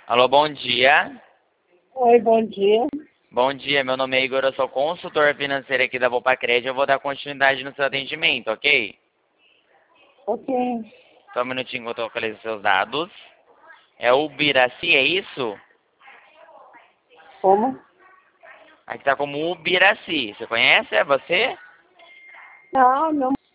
Alô, bom dia. Oi, bom dia. Bom dia, meu nome é Igor, eu sou consultor financeiro aqui da Bopacred. Eu vou dar continuidade no seu atendimento, ok? Ok. Só um minutinho que eu localizo seus dados. É o Ubiraci, é isso? Como? Aqui tá como Ubiraci. Você conhece? É você? Não, meu